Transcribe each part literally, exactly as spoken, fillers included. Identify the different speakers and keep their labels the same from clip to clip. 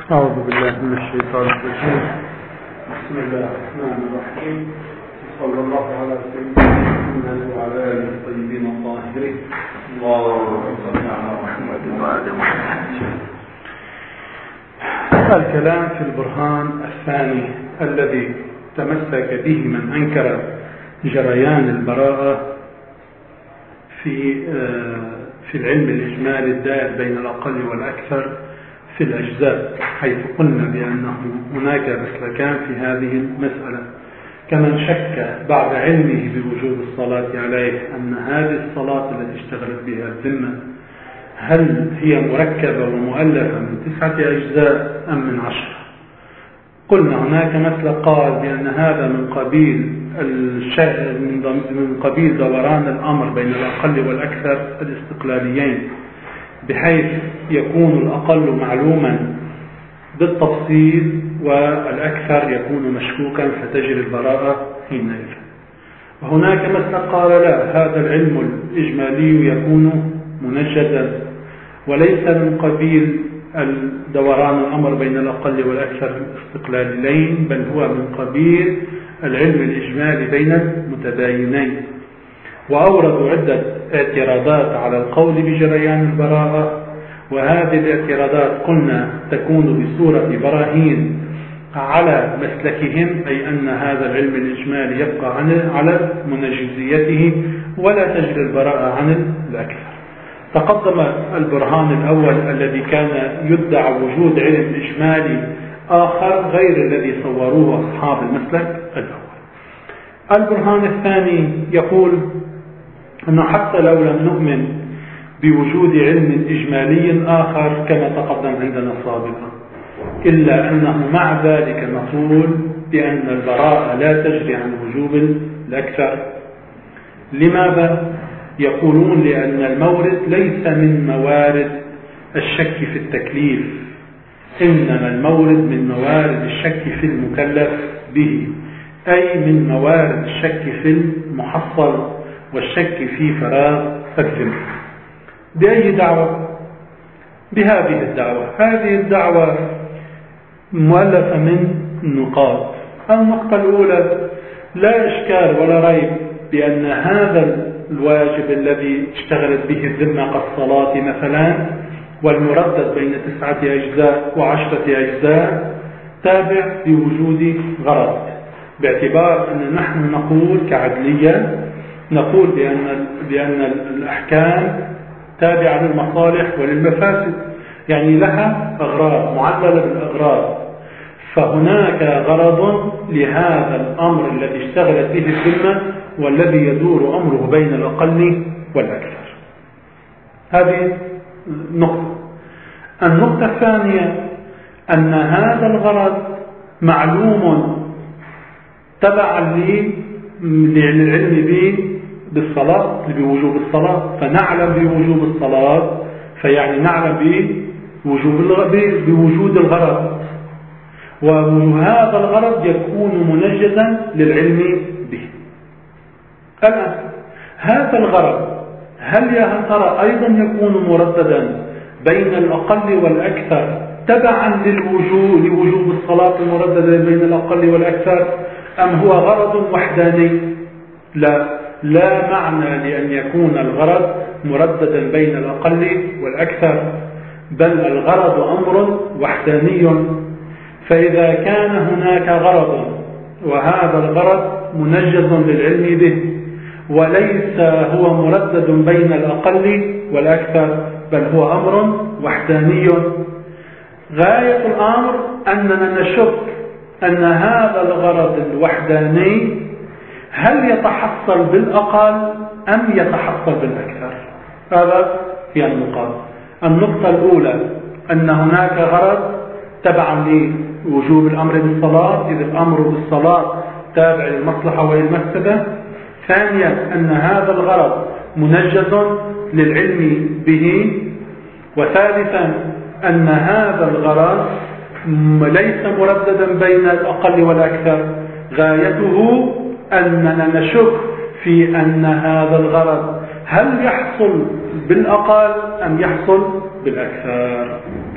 Speaker 1: أعوذ بالله من الشيطان الرجيم. بسم الله الرحمن الرحيم. صلى الله على سيدنا محمد وعلى آله الطيبين الطاهرين. اللهم صل على محمد وآل محمد. الكلام في البرهان الثاني الذي تمسك به من أنكر جريان البراءة في في العلم الإجمالي الدائر بين الأقل والأكثر في الأجزاء، حيث قلنا بأنه هناك مسلكان في هذه المسألة. كمن شك بعد علمه بوجوب الصلاة عليه أن هذه الصلاة التي اشتغلت بها الذمة هل هي مركبة ومؤلفة من تسعة أجزاء أم من عشرة؟ قلنا هناك مسلك قال بأن هذا من قبيل من قبيل دوران الأمر بين الأقل والأكثر الاستقلاليين، بحيث يكون الأقل معلوما بالتفصيل والأكثر يكون مشكوكا فتجري البراءة حينئذ. وهناك مسلك قال لا، هذا العلم الإجمالي يكون منجدا وليس من قبيل دوران الأمر بين الأقل والأكثر الاستقلاليين، بل هو من قبيل العلم الإجمالي بين المتباينين. وأوردوا عدة اعتراضات على القول بجريان البراءة، وهذه الاعتراضات قلنا تكون بصورة براهين على مسلكهم، أي أن هذا العلم الإجمالي يبقى على منجزيته ولا تجري البراءة عن الأكثر. تقدم البرهان الأول الذي كان يدعى وجود علم إجمالي آخر غير الذي صوروه أصحاب المسلك الأول. البرهان الثاني يقول أنه حتى لو لم نؤمن بوجود علم إجمالي آخر كما تقدم عندنا سابقا، إلا أنه مع ذلك نقول بأن البراءة لا تجري عن وجوب الأكثر. لماذا؟ يقولون لأن المورد ليس من موارد الشك في التكليف، إنما المورد من موارد الشك في المكلف به، أي من موارد الشك في المحصل والشك في فراغ الذمة. بأي دعوة؟ بهذه الدعوة. هذه الدعوة مؤلفة من نقاط. النقطة الأولى: لا إشكال ولا ريب بأن هذا الواجب الذي اشتغلت به الذمة كالصلاة مثلا والمردد بين تسعة أجزاء وعشرة أجزاء تابع لوجود غرض، باعتبار أن نحن نقول كعدلية نقول بأن بأن الأحكام تابعة للمصالح وللمفاسد، يعني لها أغراض معللة بالأغراض، فهناك غرض لهذا الأمر الذي اشتغلت به الذمة والذي يدور أمره بين الأقل والأكثر. هذه نقطة. النقطة الثانية أن هذا الغرض معلوم تبعا للعلم به بالصلاة بوجوب الصلاة، فنعلم بوجوب الصلاة فيعني نعلم بوجوب بوجود الغرض، وهذا الغرض يكون منجزا للعلم به. الآن هذا الغرض هل يا ترى أيضا يكون مرددا بين الأقل والأكثر تبعا للوجوب لوجوب الصلاة المرددة بين الأقل والأكثر، أم هو غرض وحداني؟ لا، لا معنى لأن يكون الغرض مرددا بين الأقل والأكثر، بل الغرض أمر وحداني. فإذا كان هناك غرض وهذا الغرض منجز للعلم به وليس هو مردد بين الأقل والأكثر، بل هو أمر وحداني، غاية الأمر أننا نشك أن هذا الغرض الوحداني هل يتحصل بالأقل أم يتحصل بالأكثر. هذا هي النقاط. النقطة الأولى أن هناك غرض تبعا لوجوب الأمر بالصلاة، إذ الأمر بالصلاة تابع للمصلحة وللمفسدة. ثانيا أن هذا الغرض منجز للعلم به. وثالثا أن هذا الغرض ليس مرددا بين الأقل والأكثر، غايته أننا نشك في أن هذا الغرض هل يحصل بالأقل أم يحصل بالأكثر.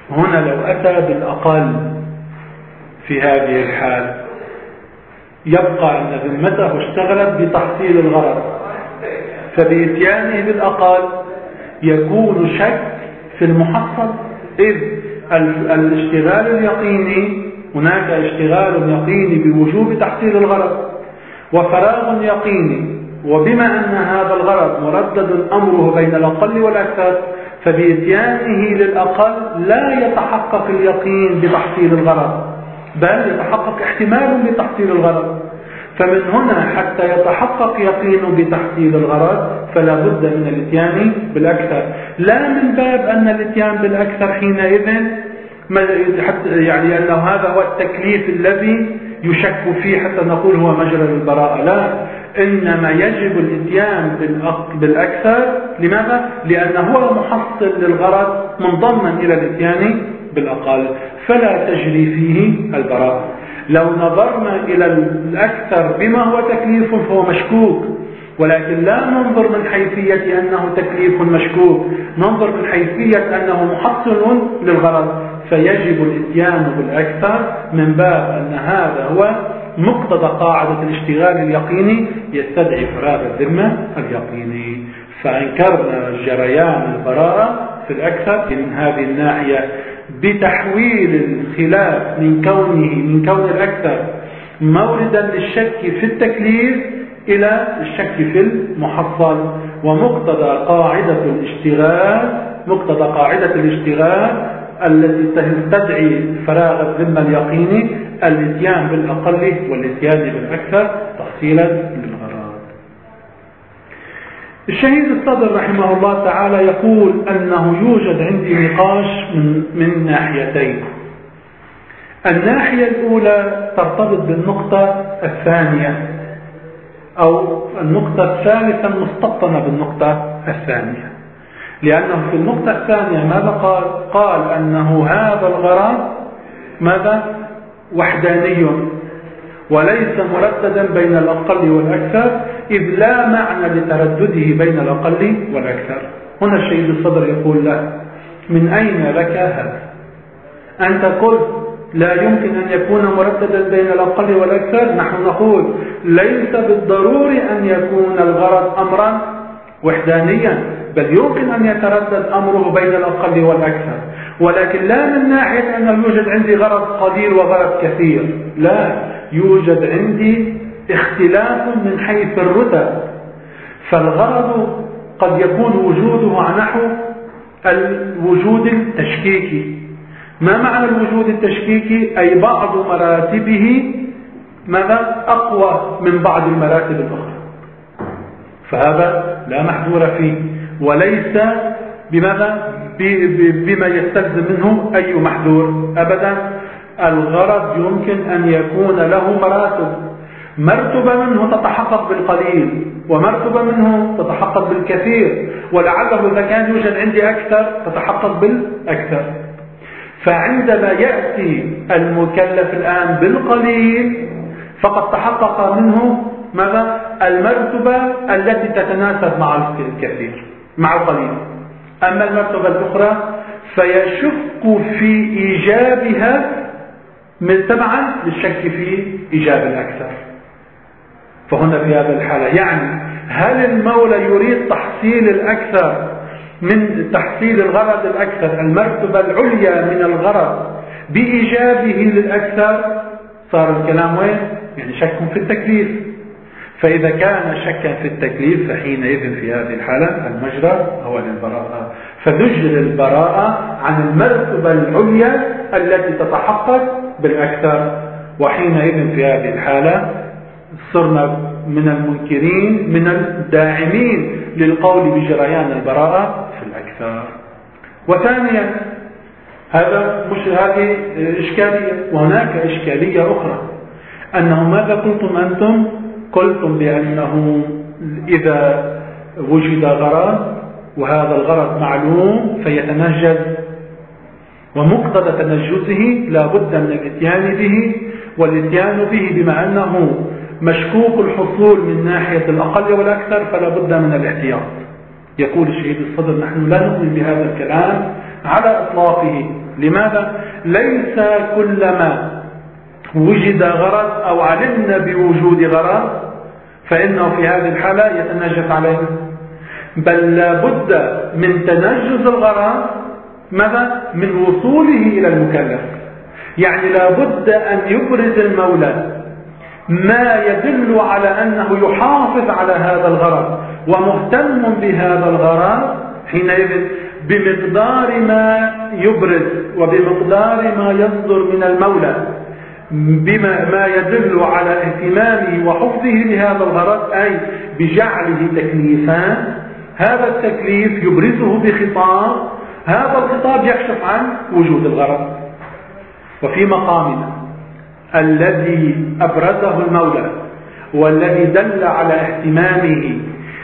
Speaker 1: هنا لو أتى بالأقل في هذه الحال يبقى أن ذمته اشتغلت بتحصيل الغرض، فبإتيانه بالأقل يكون شك في المحصل، إذ الاشتغال اليقيني هناك اشتغال يقيني بوجوب تحصيل الغرض وفراغ يقيني، وبما أن هذا الغرض مردد أمره بين الأقل والأكثر فبإتيانه للأقل لا يتحقق اليقين بتحصيل الغرض، بل يتحقق احتمال بتحصيل الغرض. فمن هنا حتى يتحقق يقين بتحصيل الغرض فلا بد من الاتيان بالأكثر، لا من باب أن الاتيان بالأكثر حينئذ يعني أنه هذا هو التكليف الذي يشك فيه حتى نقول هو مجرى البراءة، لا، إنما يجب الاتيان بالأكثر. لماذا؟ لأنه هو محصل للغرض منضما إلى الاتيان بالأقل، فلا تجري فيه البراءة. لو نظرنا إلى الأكثر بما هو تكليف فهو مشكوك، ولكن لا ننظر من حيثية أنه تكليف مشكوك، ننظر من حيثية أنه محصل للغرض، فيجب الاتيان بالأكثر من باب أن هذا هو مقتضى قاعدة الاشتغال اليقيني يستدعي فراغ الذمة اليقيني. فأنكرنا جريان البراءة في الأكثر من هذه الناحية بتحويل الخلاف من كونه من كون الأكثر موردا للشك في التكليف إلى الشك في المحصل، ومقتضى قاعدة الاشتغال مقتضى قاعدة الاشتغال التي تستدعي فراغ الذمة اليقيني الاتيان بالأقل والاتيان بالأكثر تحصيلا للغرض. الشهيد الصدر رحمه الله تعالى يقول أنه يوجد عندي نقاش من, من ناحيتين. الناحية الأولى ترتبط بالنقطة الثانية، أو النقطة الثالثة مستبطنة بالنقطة الثانية، لأنه في النقطة الثانية ماذا قال؟ قال أنه هذا الغرض ماذا؟ وحداني وليس مرددا بين الأقل والأكثر، إذ لا معنى لتردده بين الأقل والأكثر. هنا الشهيد الصدر يقول له: من أين لك هذا؟ أنت قلت لا يمكن أن يكون مرددا بين الأقل والأكثر، نحن نقول ليس بالضروري أن يكون الغرض أمرا وحدانيا، بل يمكن أن يتردد أمره بين الأقل والأكثر، ولكن لا من ناحية أنه يوجد عندي غرض قليل وغرض كثير، لا، يوجد عندي اختلاف من حيث الرتب. فالغرض قد يكون وجوده نحو الوجود التشكيكي. ما معنى الوجود التشكيكي؟ أي بعض مراتبه ماذا؟ أقوى من بعض المراتب الأخرى، فهذا لا محذور فيه، وليس بماذا؟ بما يستلزم منه أي محذور أبدا. الغرض يمكن أن يكون له مراتب، مرتبة منه تتحقق بالقليل، ومرتبة منه تتحقق بالكثير، ولعله إذا كان يوجد عندي أكثر تتحقق بالأكثر. فعندما يأتي المكلف الآن بالقليل فقد تحقق منه ماذا؟ المرتبة التي تتناسب مع الكثير مع القليل. أما المرتبة الأخرى فيشك في إيجابها من تبعا للشك في إيجاب الأكثر. فهنا في هذا الحالة يعني هل المولى يريد تحصيل الأكثر من تحصيل الغرض الأكثر، المرتبة العليا من الغرض بإيجابه للأكثر؟ صار الكلام وين؟ يعني شك في التكليف. فإذا كان شكا في التكليف فحينئذ في هذه الحالة المجرى هو للبراءة، فنجري البراءة عن المرتبة العليا التي تتحقق بالأكثر، وحينئذ في هذه الحالة صرنا من المنكرين من الداعمين للقول بجريان البراءة في الأكثر. وثانيا هذا مش هذه إشكالية، وهناك إشكالية أخرى، أنه ماذا قلتم أنتم؟ قلتم بأنه إذا وجد غرض وهذا الغرض معلوم فيتنجز، ومقتضى تنجزه لا بد من الاتيان به، والاتيان به بما أنه مشكوك الحصول من ناحية الأقل والأكثر فلا بد من الاحتياط. يقول الشهيد الصدر: نحن لا نؤمن بهذا الكلام على إطلاقه، لماذا؟ ليس كلما وجد غرض أو علمنا بوجود غرض فإنه في هذه الحالة يتنجس علينا، بل لابد من تنجس الغرض ماذا؟ من وصوله إلى المكلف. يعني لابد أن يبرز المولى ما يدل على أنه يحافظ على هذا الغرض ومهتم بهذا الغرض، حينئذ بمقدار ما يبرز وبمقدار ما يصدر من المولى بما ما يدل على اهتمامه وحفظه لهذا الغرض، أي بجعله تكليفا. هذا التكليف يبرزه بخطاب، هذا الخطاب يكشف عن وجود الغرض. وفي مقامنا الذي أبرزه المولى والذي دل على اهتمامه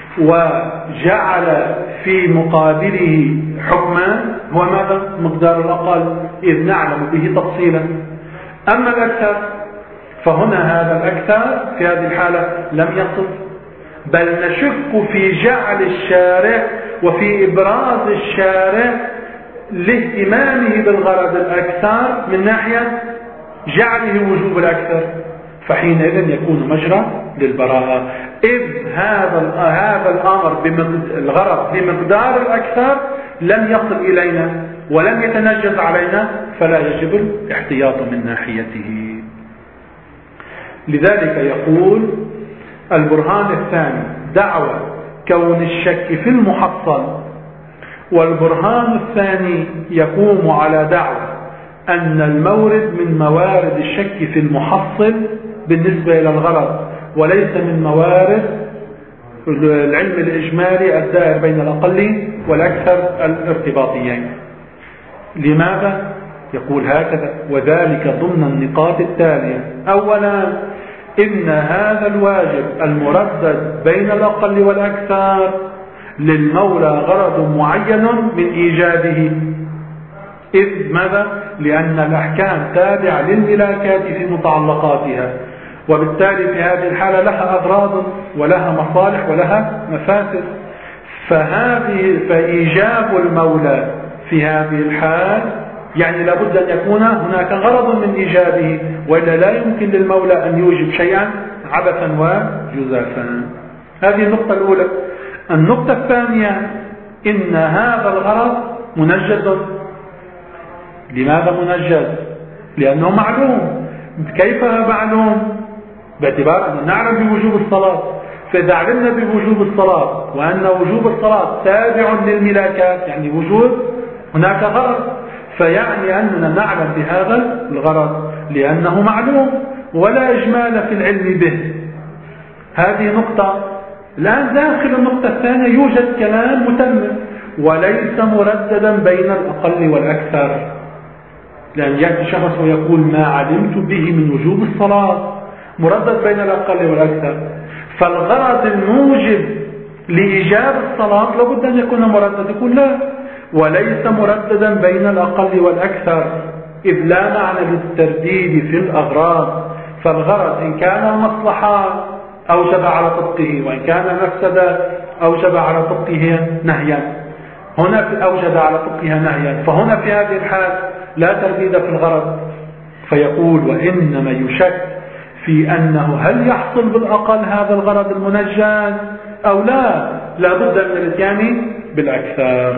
Speaker 1: وجعل في مقابله حكما هو ماذا؟ مقدار الأقل، إذ نعلم به تفصيلا. أما الأكثر فهنا هذا الأكثر في هذه الحالة لم يصل، بل نشك في جعل الشارع وفي إبراز الشارع لاهتمامه بالغرض الأكثر من ناحية جعله وجوب الأكثر، فحينئذ يكون مجرى للبراءة، إذ هذا هذا الأمر بالغرض بمقدار الأكثر لم يصل إلينا ولم يتنجز علينا، فلا يجب الاحتياط من ناحيته. لذلك يقول البرهان الثاني دعوى كون الشك في المحصل، والبرهان الثاني يقوم على دعوى أن المورد من موارد الشك في المحصل بالنسبة إلى الغرض، وليس من موارد العلم الإجمالي الدائر بين الأقل والأكثر الارتباطيين. لماذا؟ يقول هكذا: وذلك ضمن النقاط التالية. أولا، إن هذا الواجب المردد بين الأقل والأكثر للمولى غرض معين من إيجاده، إذ ماذا؟ لأن الأحكام تابعة للملاكات في متعلقاتها، وبالتالي في هذه الحالة لها أغراض ولها مصالح ولها مفاسد، فهذه فإيجاب المولى في هذه الحال يعني لابد أن يكون هناك غرض من إيجابه، وإلا لا يمكن للمولى أن يوجب شيئا عبثا وجزافا. هذه النقطة الأولى. النقطة الثانية: إن هذا الغرض منجز. لماذا منجز؟ لأنه معلوم. كيف معلوم؟ باعتبار أن نعلم بوجوب الصلاة، فإذا علمنا بوجوب الصلاة وأن وجوب الصلاة تابع للملاكات يعني وجود هناك غرض، فيعني أننا نعلم بهذا الغرض لأنه معلوم ولا إجمال في العلم به. هذه نقطة. الآن داخل النقطة الثانية يوجد كلام متمم وليس مرددا بين الأقل والأكثر، لأن يأتي شخص ويقول ما علمت به من وجوب الصلاة، مردد بين الأقل والأكثر، فالغرض الموجب لإيجاب الصلاة لابد أن يكون مردد. يقول لا، وليس مرددا بين الأقل والأكثر، إذ لا معنى للترديد في الأغراض، فالغرض إن كان المصلحة أوجب على طبقه، وإن كان مفسدة أوجب على طبقه نهيا. هنا أوجب على طبقها نهيا، فهنا في هذه الحال لا ترديد في الغرض، فيقول وإنما يشك في أنه هل يحصل بالأقل هذا الغرض المنجز أو لا، لا بد من الاتيان بالأكثر.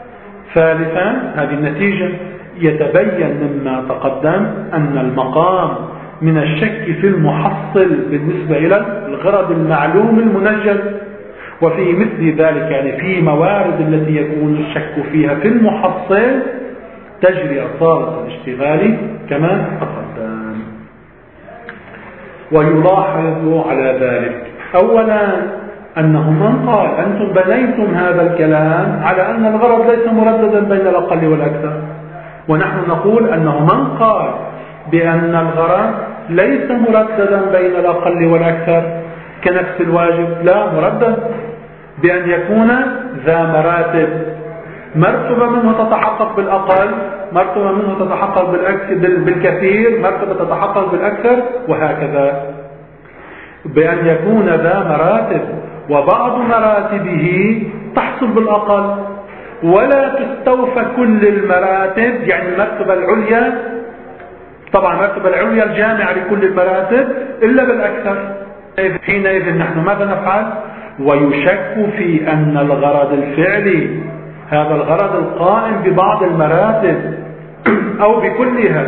Speaker 1: ثالثا، هذه النتيجة يتبين مما تقدم أن المقام من الشك في المحصل بالنسبة إلى الغرض المعلوم المنجز، وفي مثل ذلك يعني في موارد التي يكون الشك فيها في المحصل تجري أصالة الاشتغال كما تقدم. ويلاحظ على ذلك أولا أنه من قال أنتم بنيتم هذا الكلام على أن الغرض ليس مرددا بين الأقل والأكثر، ونحن نقول أنه من قال بأن الغرض ليس مرددا بين الأقل والأكثر كنفس الواجب لا مردد، بأن يكون ذا مراتب، مرتبة منه تتحقق بالأقل، مرتبة منه تتحقق بالكثير، مرتبة تتحقق بالأكثر، وهكذا. بأن يكون ذا مراتب وبعض مراتبه تحصل بالأقل، ولا تستوفى كل المراتب، يعني المرتبة العليا، طبعا المرتبة العليا الجامعة لكل المراتب إلا بالأكثر. حينئذ نحن ماذا نفعل؟ ويشك في أن الغرض الفعلي، هذا الغرض القائم ببعض المراتب أو بكلها،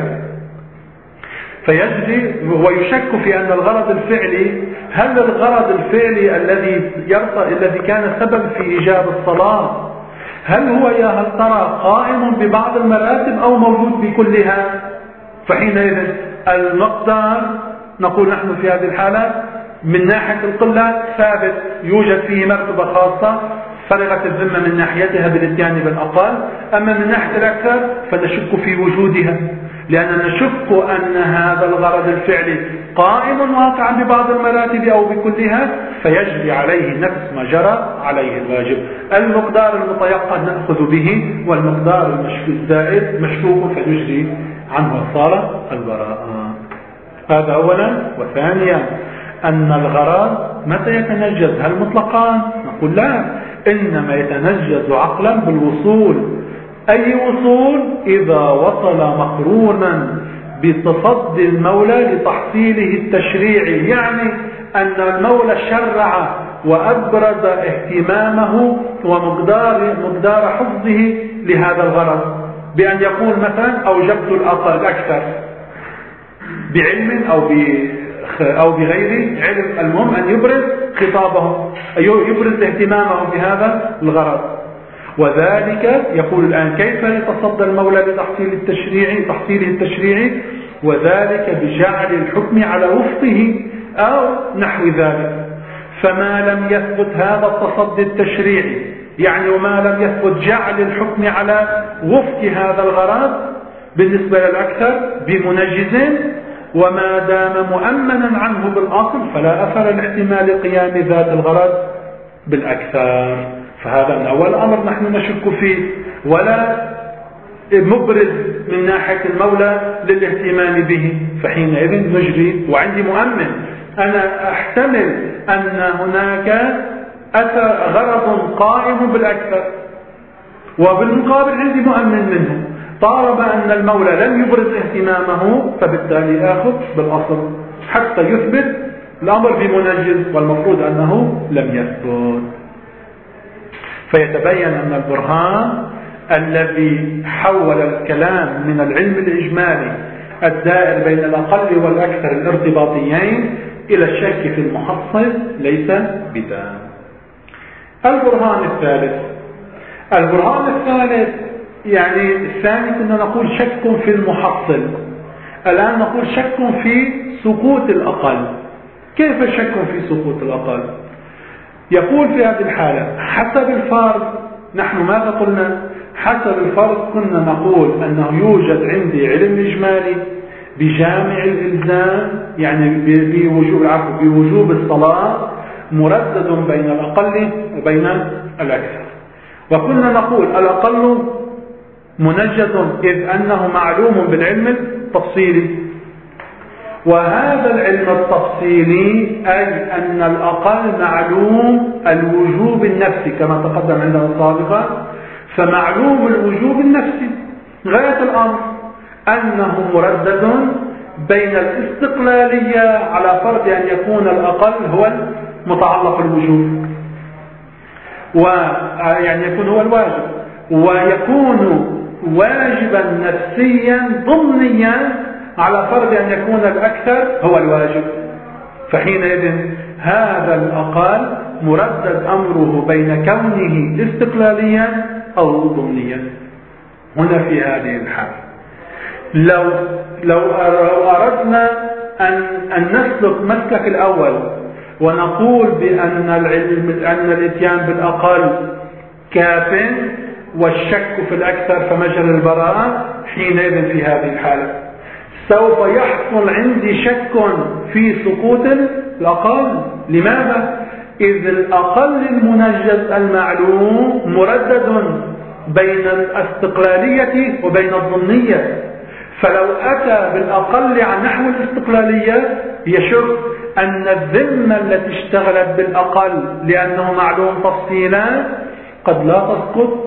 Speaker 1: فيجري ويشك في أن الغرض الفعلي، هل الغرض الفعلي الذي يرضى الذي كان سبب في إيجاب الصلاة، هل هو يا هل ترى قائم ببعض المراتب أو موجود بكلها؟ فحينئذ المقدار نقول نحن في هذه الحالة من ناحية القلة ثابت، يوجد فيه مرتبة خاصة فرغت الذمة من ناحيتها بالاتيان بالأقل، أما من ناحية الأكثر فنشك في وجودها، لأننا نشك أن هذا الغرض الفعلي قائم واقعا ببعض المراتب أو بكلها، فيجري عليه نفس ما جرى عليه الواجب. المقدار المتيقن نأخذ به، والمقدار المشكوك الزائد مشكوك فنجري عنه الصالة البراءة. هذا أولا. وثانيا أن الغرض متى يتنجز؟ هل مطلقان؟ نقول لا، إنما يتنجز عقلا بالوصول. أي وصول؟ إذا وصل مقرونا بتصدي المولى لتحصيله التشريعي، يعني أن المولى شرع وأبرز اهتمامه ومقدار مقدار حفظه لهذا الغرض، بأن يقول مثلا أوجبت الأقل الأكثر بعلم أو ب أو بغير علم، المهم أن يبرز خطابه، يبرز اهتمامه بهذا الغرض. وذلك يقول الآن كيف يتصدى المولى لتحصيل التشريعي تحصيله التشريعي؟ وذلك بجعل الحكم على وفقه أو نحو ذلك. فما لم يثبت هذا التصدي التشريعي، يعني وما لم يثبت جعل الحكم على وفق هذا الغرض بالنسبة للأكثر بمنجز، وما دام مؤمنا عنه بالأصل فلا أثر لاحتمال قيام ذات الغرض بالأكثر. فهذا من أول أمر نحن نشك فيه، ولا مبرز من ناحية المولى للاهتمام به، فحينئذ نجري. وعندي مؤمن، أنا أحتمل أن هناك أثر غرض قائم بالأكثر، وبالمقابل عندي مؤمن منه. طالما أن المولى لم يبرز اهتمامه فبالتالي آخذ بالأصل حتى يثبت الأمر بمنجز، والمفروض أنه لم يثبت. فيتبين أن البرهان الذي حول الكلام من العلم الإجمالي الدائر بين الأقل والأكثر الارتباطيين إلى الشك في المحصل ليس بتام. البرهان الثالث البرهان الثالث يعني الثاني كنا نقول شك في المحصل، الآن نقول شك في سقوط الأقل. كيف شك في سقوط الأقل؟ يقول في هذه الحالة حسب الفرض، نحن ماذا قلنا؟ حسب الفرض كنا نقول أنه يوجد عندي علم إجمالي بجامع الإلزام، يعني بوجوب العفو بوجوب الصلاة مردد بين الأقل وبين الأكثر، وكنا نقول الأقل منجد إذ أنه معلوم بالعلم التفصيلي، وهذا العلم التفصيلي أي أن الأقل معلوم الوجوب النفسي كما تقدم عندنا سابقا. فمعلوم الوجوب النفسي غاية الأمر أنه مردد بين الاستقلالية على فرض أن يكون الأقل هو متعلق الوجوب، ويعني يكون هو الواجب، ويكون واجبا نفسيا ضمنيا على فرض أن يكون الأكثر هو الواجب. فحينئذ هذا الأقل مردد أمره بين كونه استقلاليا أو ضمنيا. هنا في هذه الحالة لو لو أردنا أن أن نسلك مسلك الأول ونقول بأن العلم أن الإتيان بالأقل كاف والشك في الأكثر فمجرى البراءة، حينئذ في هذه الحالة سوف يحصل عندي شك في سقوط الأقل. لماذا؟ إذ الأقل المنجز المعلوم مردد بين الاستقلالية وبين الضمنية، فلو أتى بالأقل عن نحو الاستقلالية يشك أن الذمة التي اشتغلت بالأقل لأنه معلوم تفصيلا قد لا تسقط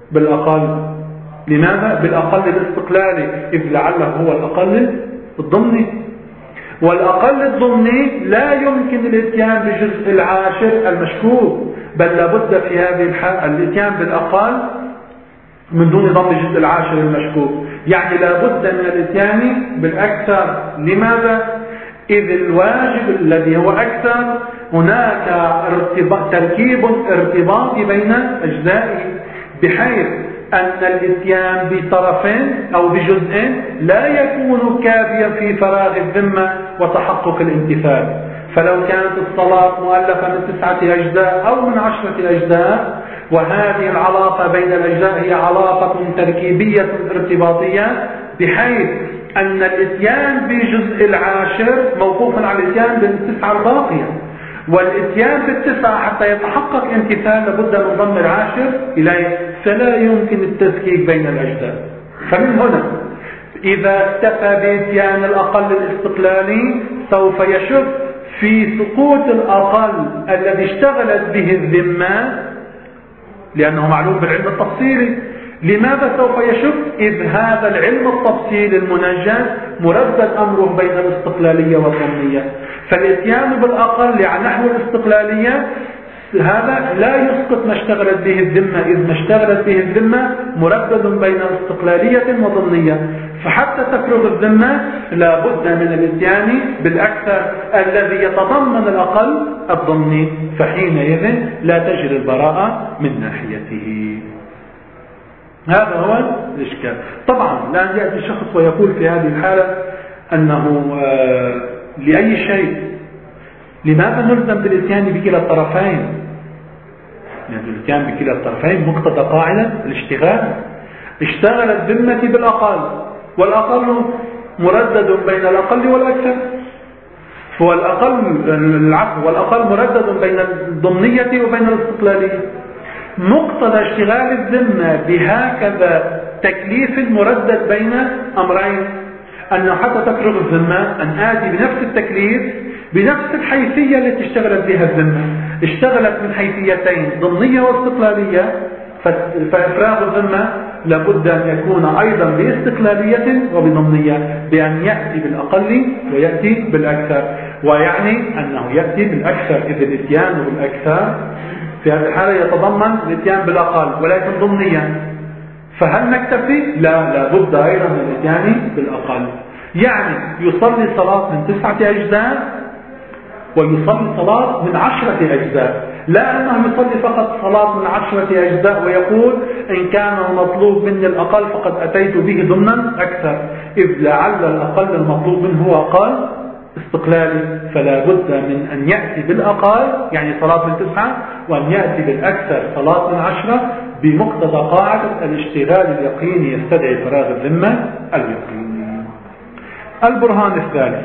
Speaker 1: بالأقل. لماذا؟ بالأقل الاستقلالي، إذ لعله هو الأقل الضمني، والأقل الضمني لا يمكن الاتيان بجزء العاشر المشكوك، بل لابد في هذه الحالة الاتيان بالأقل من دون ضم الجزء العاشر المشكوك، يعني لابد من الاتيان بالأكثر. لماذا؟ إذ الواجب الذي هو أكثر هناك ارتباط تركيب ارتباطي بين أجزائه، بحيث أن الاتيان بطرفين أو بجزء لا يكون كافيا في فراغ الذمة وتحقق الامتثال. فلو كانت الصلاة مؤلفة من تسعة أجزاء أو من عشرة أجزاء، وهذه العلاقة بين الأجزاء هي علاقة تركيبية ارتباطية، بحيث أن الاتيان بجزء العاشر موقوف على الاتيان بالتسعة الباقية، والاتيان بالتسعة حتى يتحقق امتثال لابد من ضم العاشر إليه، فلا يمكن التسكيك بين الأجزاء. فمن هنا إذا اكتفى باتيان الأقل الاستقلالي سوف يشك في سقوط الأقل الذي اشتغلت به الذمة، لأنه معلوم بالعلم التفصيلي. لماذا سوف يشك؟ إذ هذا العلم التفصيلي المنجز مردد أمره بين الاستقلالية والضمنية، فالاتيان بالأقل عن نحو الاستقلالية هذا لا يسقط ما اشتغلت به الذمة، إذ ما اشتغلت به الذمة مردد بين استقلالية وضمنية. فحتى تفرغ الذمة لا بد من الاتيان بالأكثر الذي يتضمن الأقل الضمني، فحينئذ لا تجري البراءة من ناحيته. هذا هو الإشكال. طبعا لا يأتي شخص ويقول في هذه الحالة أنه آه لأي شيء لماذا نلزم بالاتيان بكلا الطرفين؟ يعني الاتيان بكلا الطرفين مقتضى قاعدة الاشتغال. اشتغل الذمة بالأقل، والأقل مردد بين الأقل والأكثر، هو الأقل العفو والأقل مردد بين الضمنية وبين الاستقلالية. مقتضى اشتغال الذمة بهكذا تكليف المردد بين أمرين، أنه حتى تفرغ الذمة أن آتي بنفس التكليف بنفس الحيثية التي اشتغلت بها الذمة. اشتغلت من حيثيتين ضمنية واستقلالية، فإفراغ الذمة لابد أن يكون أيضا باستقلالية وبضمنية، بأن يأتي بالأقل ويأتي بالأكثر، ويعني أنه يأتي بالأكثر، إذ الاتيان بالأكثر في هذه الحالة يتضمن الاتيان بالأقل ولكن ضمنيا. فهل نكتفي؟ لا، لابد أيضا من الاتيان بالأقل. يعني يصلي صلاة من تسعة أجزاء ويصلي صلاة من عشرة أجزاء، لا أنه يصلي فقط صلاة من عشرة أجزاء ويقول إن كان المطلوب مني الأقل فقد أتيت به ضمنا أكثر، إذ لعل الأقل المطلوب منه هو أقل استقلالي، فلا بد من أن يأتي بالأقل يعني صلاة من تسعة، وأن يأتي بالأكثر صلاة من عشرة، بمقتضى قاعدة الاشتغال اليقيني يستدعي فراغ الذمة اليقيني. البرهان الثالث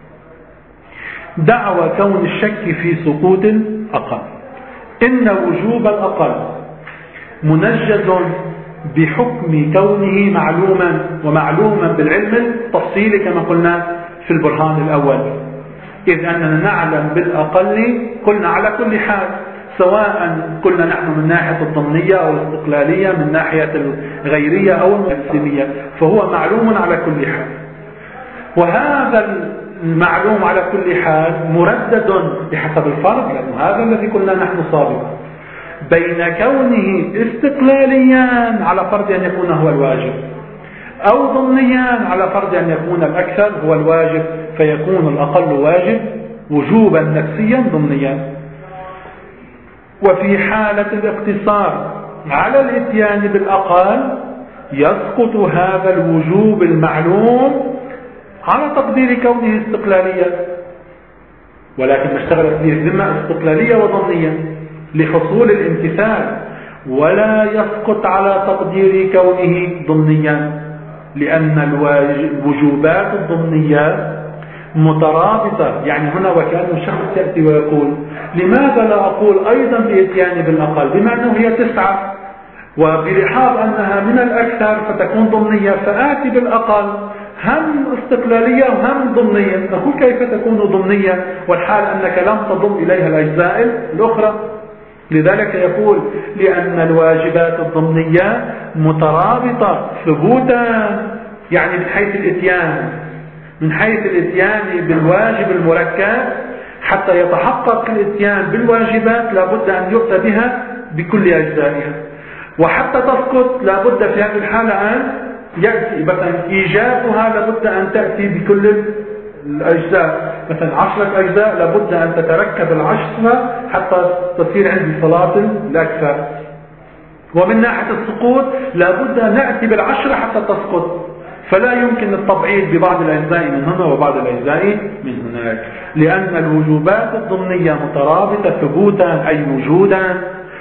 Speaker 1: دعوى كون الشك في سقوط الأقل. إن وجوب الأقل منجز بحكم كونه معلوما، ومعلوما بالعلم التفصيلي كما قلنا في البرهان الأول، إذ أننا نعلم بالأقل قلنا على كل حال، سواء قلنا نحن من ناحية الضمنية أو الاستقلالية، من ناحية الغيرية أو المسلمية، فهو معلوم على كل حال. وهذا المعلوم على كل حال مردد بحسب الفرق، لأنه هذا الذي قلنا نحن سابقا، بين كونه استقلاليا على فرض أن يكون هو الواجب، أو ضمنيا على فرض أن يكون الأكثر هو الواجب، فيكون الأقل واجب وجوبا نفسيا ضمنيا. وفي حالة الاقتصار على الاتيان بالأقل يسقط هذا الوجوب المعلوم على تقدير كونه استقلالية، ولكن ما اشتغلت به الذمة استقلالية وضمنية لحصول الامتثال، ولا يسقط على تقدير كونه ضمنيا، لأن الوجوبات الضمنية مترابطة. يعني هنا وكأنه شخص يأتي ويقول لماذا لا أقول أيضا بإتيان بالأقل، بما أنه هي تسعة وبلحاظ أنها من الأكثر فتكون ضمنية، فآتي بالأقل هم استقلالية وهم ضمنية. نقول كيف تكون ضمنية والحال أنك لم تضم إليها الأجزاء الأخرى؟ لذلك يقول لأن الواجبات الضمنية مترابطة ثبوتا، يعني من حيث الإتيان من حيث الإتيان بالواجب المركب حتى يتحقق الإتيان بالواجبات لابد أن يؤتى بها بكل أجزائها، وحتى تسقط لابد في هذه الحالة أن يأتي مثلا إيجابها لابد أن تأتي بكل الأجزاء، مثلا عشرة أجزاء لابد أن تتركب العشرة حتى تصير عندي صلاة الأكثر. ومن ناحية السقوط لابد أن نأتي بالعشرة حتى تسقط، فلا يمكن التبعيض ببعض الأجزاء من هنا وبعض الأجزاء من هناك، لأن الوجوبات الضمنية مترابطة ثبوتا أي وجودا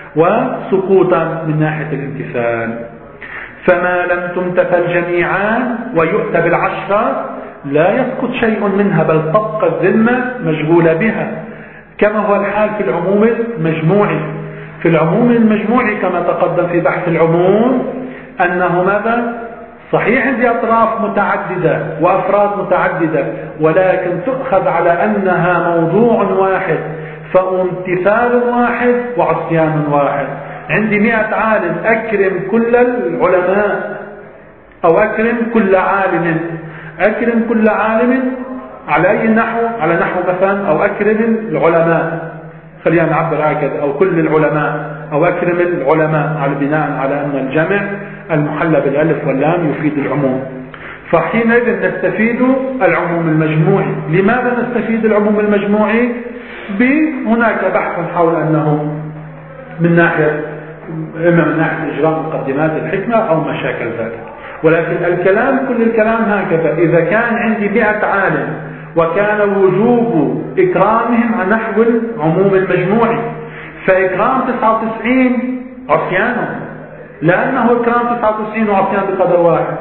Speaker 1: وسقوطا من ناحية الامتثال. فما لم تمتثل جميعا ويؤتى بالعشرة لا يسقط شيء منها، بل تبقى الذمة مشغولة بها، كما هو الحال في العموم المجموعي. في العموم المجموعي كما تقدم في بحث العموم أنه ماذا؟ صحيح عندي أطراف متعددة وأفراد متعددة، ولكن تؤخذ على أنها موضوع واحد، فامتثال واحد وعصيان واحد. عندي مئة عالم أكرم كل العلماء أو أكرم كل عالم، أكرم كل عالم على أي نحو؟ على نحو مثلا أو أكرم العلماء، خلينا نعبر هكذا، أو كل العلماء أو أكرم العلماء على بناء على أن الجمع المحلى بالألف واللام يفيد العموم. فحينئذ نستفيد العموم المجموعي. لماذا نستفيد العموم المجموعي؟ هناك بحث حول أنه من ناحية إما من ناحية إجراء مقدمات الحكمة أو مشاكل ذلك، ولكن الكلام كل الكلام هكذا. إذا كان عندي مئة عالم وكان وجوب إكرامهم على نحو العموم المجموعي، فإكرام تسعة وتسعين عصيانهم، لأنه إكرام تسعة وتسعين وعصيان بقدر واحد،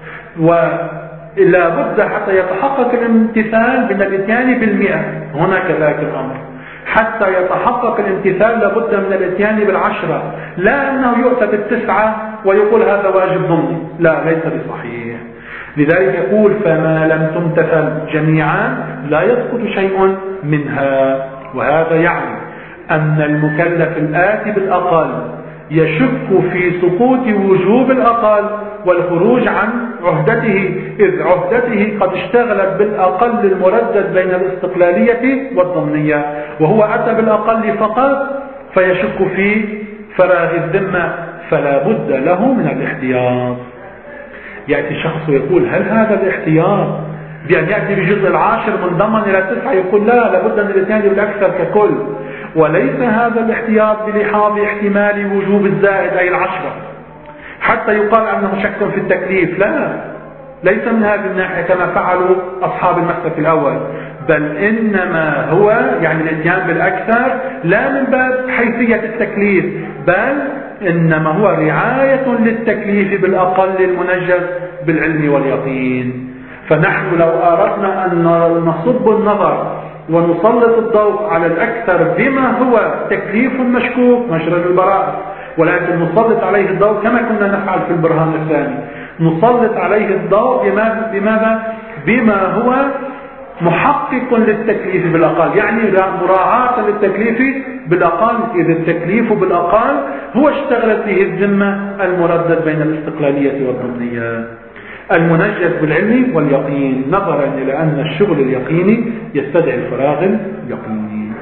Speaker 1: ولا بد حتى يتحقق الامتثال من الاتيان بالمئة. هنا كذلك الأمر، حتى يتحقق الامتثال لابد من الاتيان بالعشرة، لا أنه يؤتى بالتسعة ويقول هذا واجب ضمني، لا، ليس بصحيح. لذلك يقول فما لم تمتثل جميعا لا يسقط شيء منها. وهذا يعني أن المكلف الآتي بالأقل يشك في سقوط وجوب الأقل والخروج عن عهدته، إذ عهدته قد اشتغلت بالأقل المردد بين الاستقلالية والضمنية، وهو أتى بالأقل فقط فيشك في فراغ الذمة، فلا بد له من الاحتياط. يأتي شخص ويقول هل هذا الاحتياط بأن يأتي بجزء العاشر منضمن إلى تسعة؟ يقول لا، لابد من الاثنين بالأكثر ككل، وليس هذا الاحتياط بلحاظ احتمال وجوب الزائد أي العشرة حتى يقال أنه شك في التكليف، لا، ليس من هذه الناحية كما فعلوا أصحاب المسلك الأول، بل إنما هو يعني الاتيان بالأكثر لا من باب حيثية التكليف، بل إنما هو رعاية للتكليف بالأقل المنجز بالعلم واليقين. فنحن لو أردنا أن نصب النظر ونسلط الضوء على الأكثر بما هو تكليف مشكوك مشرب البراءة، ولكن نسلط عليه الضوء كما كنا نفعل في البرهان الثاني، نسلط عليه الضوء بماذا؟ بما هو محقق للتكليف بالأقل، يعني مراعاة للتكليف بالأقل، إذ التكليف بالأقل هو اشتغلت به الذمة المردد بين الاستقلالية والضمنية المنجز بالعلم واليقين، نظرا إلى أن الشغل اليقيني يستدعي الفراغ اليقيني.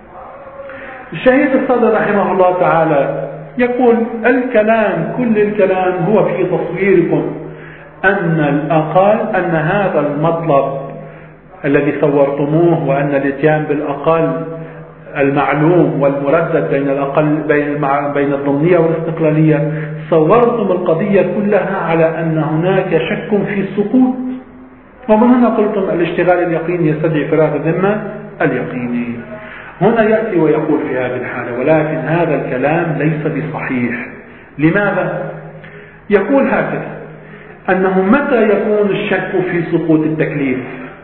Speaker 1: الشهيد الصدر رحمه الله تعالى يقول الكلام كل الكلام هو في تصويركم أن الأقل، أن هذا المطلب الذي صورتموه وأن الاتيان بالأقل المعلوم والمردد بين الأقل بين بين الضمنية والاستقلالية، صورتم القضية كلها على أن هناك شك في السقوط، ومن هنا قلتم الاشتغال اليقيني يستدعي فراغ الذمة اليقيني. هنا يأتي ويقول في هذه الحالة ولكن هذا الكلام ليس بصحيح. لماذا؟ يقول هكذا أنه متى يكون الشك في سقوط التكليف؟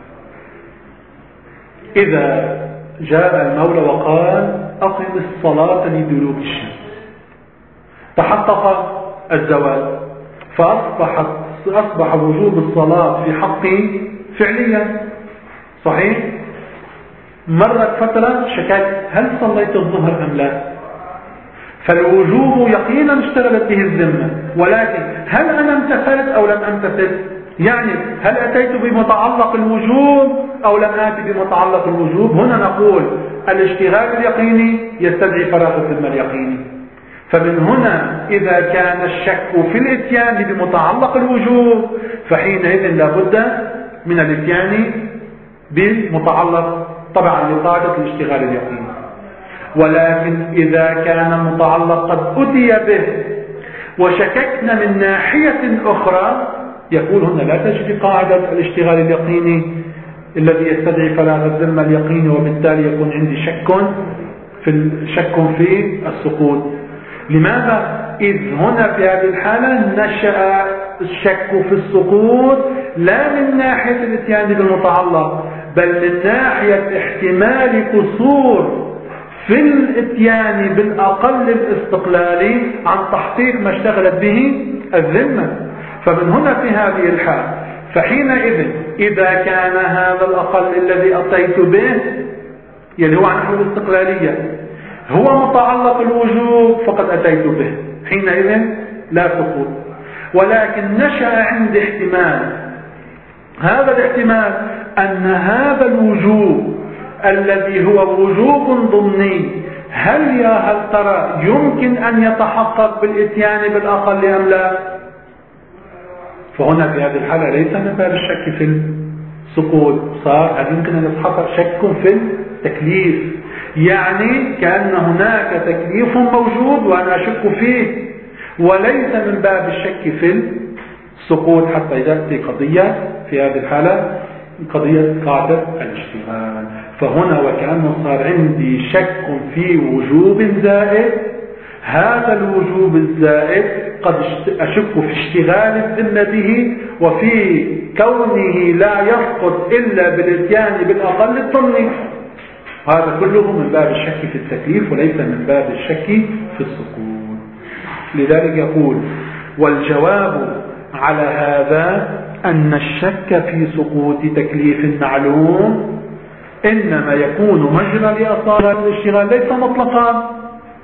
Speaker 1: إذا جاء المولى وقال أقم الصلاة لدلوك الشمس، تحقق الزوال، فأصبحت أصبح وجوب الصلاة في حقي فعليا، صحيح؟ مرت فترة شكاك هل صليت الظهر أم لا؟ فالوجوب يقينا اشتغلت به الذمة، ولكن هل أنا امتثلت أو لم أمتثل؟ يعني هل أتيت بمتعلق الوجوب أو لم آتي بمتعلق الوجوب؟ هنا نقول الاشتغال اليقيني يستدعي فراغ الذمة اليقيني. فمن هنا إذا كان الشك في الاتيان بمتعلق الوجوب فحينئذ لابد من الاتيان بمتعلق طبعا لقاعدة الاشتغال اليقيني. ولكن إذا كان المتعلق قد أتي به وشككنا من ناحية أخرى يقول هنا لا تجري قاعدة الاشتغال اليقيني الذي يستدعي فراغ الذمة اليقيني، وبالتالي يكون عندي شك في شك في السقوط. لماذا؟ إذ هنا في هذه الحالة نشأ الشك في السقوط لا من ناحية الاتيان بالمتعلق بل من ناحية احتمال قصور في الاتيان بالأقل الاستقلالي عن تحقيق ما اشتغلت به الذمة. فمن هنا في هذه الحال فحينئذ إذا كان هذا الأقل الذي أتيت به يعني هو عن حدود الاستقلالية هو متعلق الوجوب فقد أتيت به، حينئذ لا سقوط. ولكن نشأ عندي احتمال، هذا الاحتمال أن هذا الوجوب الذي هو وجوب ضمني هل يا هل ترى يمكن أن يتحقق بالإتيان بالأقل أم لا؟ فهنا في هذه الحالة ليس من باب الشك في السقوط، صار هل يمكن أن يتحقق شك في التكليف، يعني كأن هناك تكليف موجود وأنا أشك فيه، وليس من باب الشك في السقوط حتى تأتي قضية في هذه الحالة قضية قاعدة الاشتغال. فهنا وكأنه صار عندي شك في وجوب زائد، هذا الوجوب الزائد قد أشك في اشتغال الذمة به وفي كونه لا يسقط إلا بالاتيان بالأقل الضمني. هذا كله من باب الشك في التكليف وليس من باب الشك في السقوط. لذلك يقول والجواب على هذا أن الشك في سقوط تكليف معلوم إنما يكون مجرى لأصالة الاشتغال ليس مطلقا،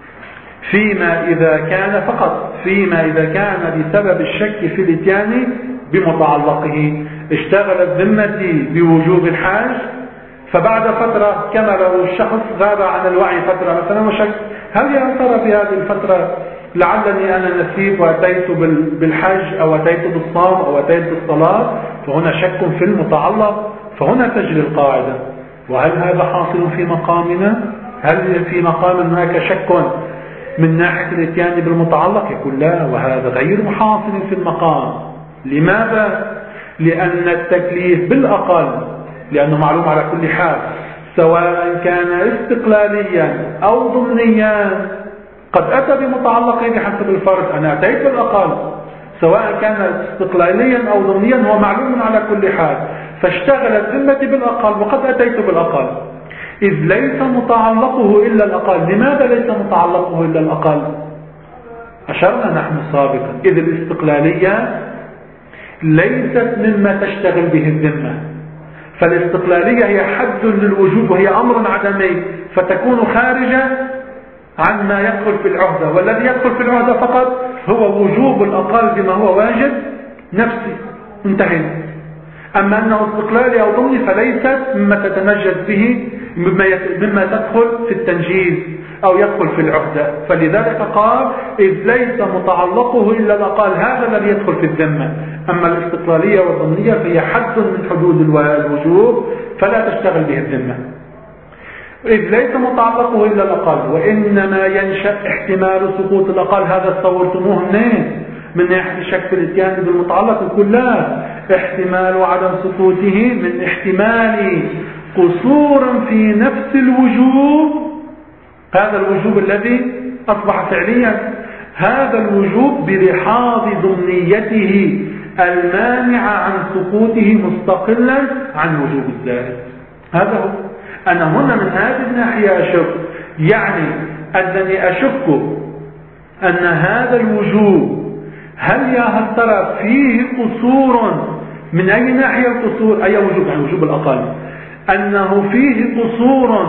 Speaker 1: فيما إذا كان فقط فيما إذا كان بسبب الشك في الاتيان بمتعلقه. اشتغلت ذمتي بوجوب الحاج فبعد فترة كما لو الشخص غاب عن الوعي فترة مثلا وشك هل يا ترى في هذه الفترة لعلني أنا نسيت وأتيت بالحج أو أتيت بالصوم أو أتيت بالصلاة، فهنا شك في المتعلق، فهنا تجري القاعدة. وهل هذا حاصل في مقامنا؟ هل في مقام هناك شك من ناحية الاتيان بالمتعلق؟ يقول لا، وهذا غير محاصل في المقام. لماذا؟ لأن التكليف بالأقل لأنه معلوم على كل حال سواء كان استقلاليا أو ضمنيا قد أتى بمتعلقين بحسب الفرض. أنا أتيت بالأقل سواء كان استقلاليا أو ضمنيا هو معلوم على كل حال، فاشتغلت ذمتي بالأقل وقد أتيت بالأقل إذ ليس متعلقه إلا الأقل. لماذا ليس متعلقه إلا الأقل؟ أشرنا نحن سابقا إذ الاستقلالية ليست مما تشتغل به الذمة، فالاستقلالية هي حد للوجوب وهي أمر عدمي فتكون خارجة عن ما يدخل في العهدة، والذي يدخل في العهدة فقط هو وجوب الأقل بما هو واجب نفسي، انتهينا. أما أنه استقلالي أو ضمني فليست مما تتمجد به مما تدخل في التنجيز أو يدخل في العهدة. فلذلك قال إذ ليس متعلقه إلا الأقل، هذا الذي يدخل في الذمة. أما الاستقلالية والضمنية فهي حد من حدود الوجوب فلا تشتغل به الذمة، إذ ليس متعلقه إلا الأقل. وإنما ينشأ احتمال سقوط الأقل، هذا تصورتموه منين؟ من ناحية الشك في الاتيان بالمتعلق. يقول لا، احتمال عدم سقوطه من احتمال قصور في نفس الوجوب، هذا الوجوب الذي أصبح فعليا، هذا الوجوب برحاض ضمنيته المانعة عن سقوطه مستقلا عن وجوب الزائد. هذا هو. أنا هنا من هذه الناحية أشك، يعني أنني أشك أن هذا الوجوب هل يا هل ترى فيه قصور. من أي ناحية القصور؟ أي وجوب؟ يعني وجوب الأقل، أنه فيه قصور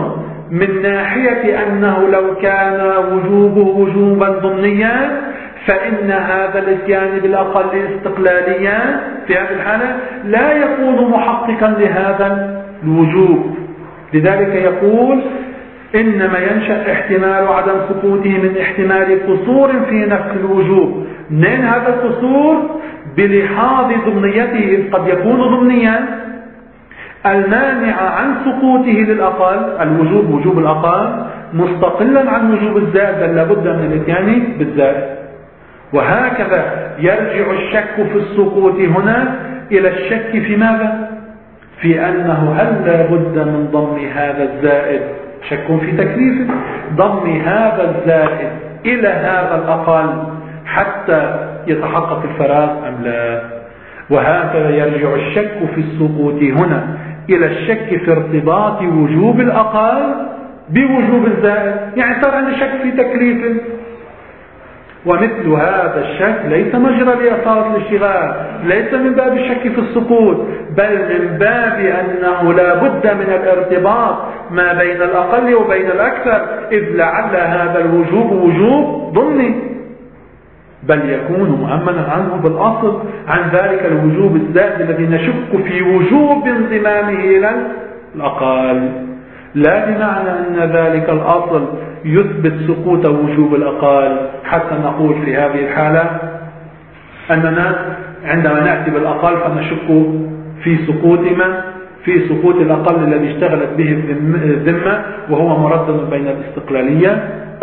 Speaker 1: من ناحية أنه لو كان وجوبه وجوبا ضمنيا فإن هذا الاتيان بالأقل استقلاليا في هذه الحالة لا يكون محققا لهذا الوجوب. لذلك يقول إنما ينشأ احتمال عدم سقوطه من احتمال قصور في نفس الوجوب. من هذا القصور بلحاظ ضمنيته، إذ قد يكون ضمنيا المانع عن سقوطه للأقل، الوجوب وجوب الأقل مستقلا عن وجوب الزائد، بل لابد من الاتيان بالزائد. وهكذا يرجع الشك في السقوط هنا إلى الشك في ماذا؟ في أنه هل لابد من ضم هذا الزائد، شك في تكليف ضم هذا الزائد إلى هذا الأقل حتى يتحقق الفراغ أم لا. وهكذا يرجع الشك في السقوط هنا إلى الشك في ارتباط وجوب الأقل بوجوب الزائد، يعني صار عندي شك في تكليف. ومثل هذا الشك ليس مجرى لإثارة الاشتغال، ليس من باب الشك في السقوط، بل من باب أنه لا بد من الارتباط ما بين الأقل وبين الأكثر، إذ لعل هذا الوجوب وجوب ضمني، بل يكون مؤمنا عنه بالأصل عن ذلك الوجوب الزائد الذي نشك في وجوب انضمامه إلى الأقل، لا بمعنى أن ذلك الأصل يثبت سقوط وجوب الأقل حتى نقول في هذه الحالة أننا عندما نأتي بالأقل فنشك في سقوط ما في سقوط الأقل الذي اشتغلت به الذمة، وهو مردد بين الاستقلالية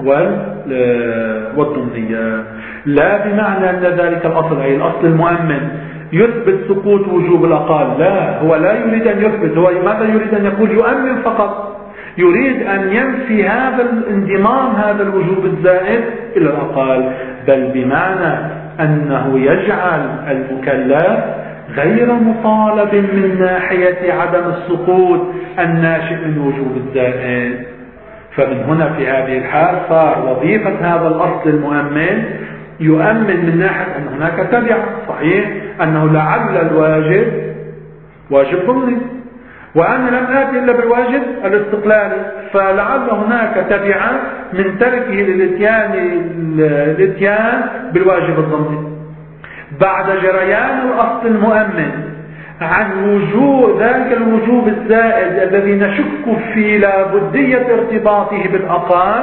Speaker 1: والضمنية، لا بمعنى أن ذلك الأصل أي الأصل المؤمن يثبت سقوط وجوب الأقل. لا، هو لا يريد أن يثبت، هو ماذا يريد أن يقول؟ يؤمن فقط، يريد أن ينفي هذا الانضمام هذا الوجوب الزائد إلى الأقل، بل بمعنى أنه يجعل المكلف غير مطالب من ناحية عدم السقوط الناشئ من وجوب الزائد. فمن هنا في هذه الحال صار وظيفة هذا الأصل المؤمن يؤمن من ناحية أن هناك تبع صحيح، أنه لعل الواجب واجب ضمني، وأنا لم آتي إلا بالواجب الاستقلالي، فلعل هناك تبع من تركه للاتيان الاتيان بالواجب الضمني. بعد جريان الأصل المؤمن عن وجوب ذلك الوجوب الزائد الذي نشك في لابدية ارتباطه بالأقل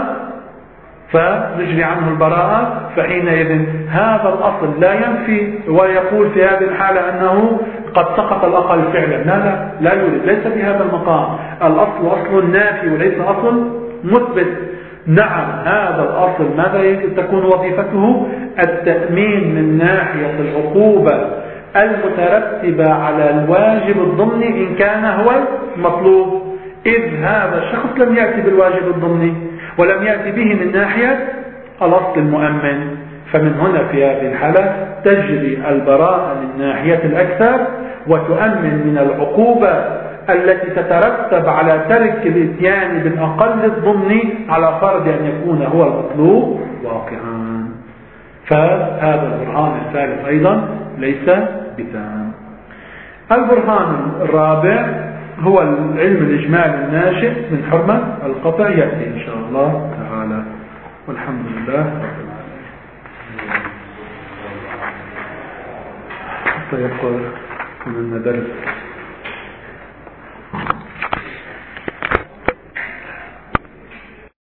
Speaker 1: فنجري عنه البراءة، فحينئذ هذا الأصل لا ينفي ويقول في هذه الحالة أنه قد سقط الأقل فعلا. لا لا لا يريد، ليس بهذا المقام. الأصل أصل نافي وليس أصل مثبت. نعم، هذا الأصل ماذا تكون وظيفته؟ التأمين من ناحية العقوبة المترتبة على الواجب الضمني إن كان هو المطلوب، إذ هذا الشخص لم يأتي بالواجب الضمني ولم يأتي به من ناحية الأصل المؤمن. فمن هنا في هذه الحالة تجري البراءة من ناحية الأكثر وتؤمن من العقوبة التي تترتب على ترك الاتيان بالأقل الضمني على فرض أن يكون هو المطلوب واقعا. فهذا البرهان الثالث أيضا ليس بتام. البرهان الرابع هو العلم الإجمالي الناشئ من حرمة القطع، يأتي إن شاء الله تعالى، والحمد لله رب العالمين. حتى يبقى من درس